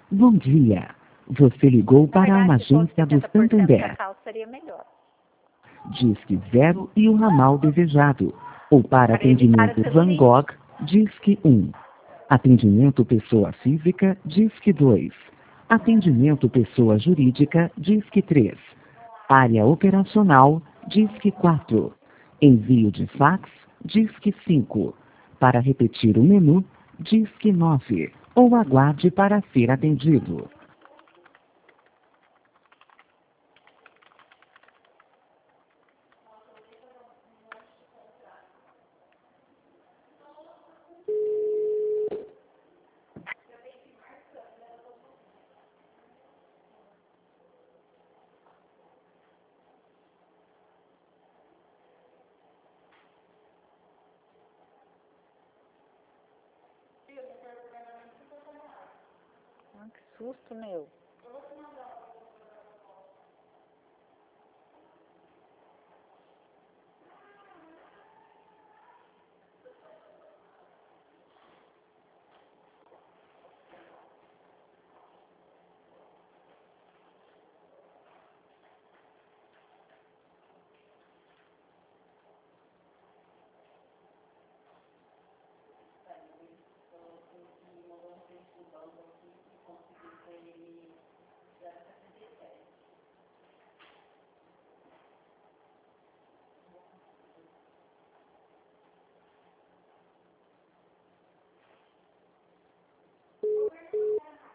Bom dia. Você ligou Na para uma verdade, se fosse agência do 70% Santander. cacau, seria melhor. Disque 0 e o ramal desejado. Ou para Para evitar a atendimento Van celulite. Gogh, Disque 1. Atendimento pessoa física, Disque 2. Atendimento pessoa jurídica, Disque 3. Área operacional, Disque 4. Envio de fax, Disque 5. Para repetir o menu, Disque 9. Ou aguarde para ser atendido. Ah, que susto, meu.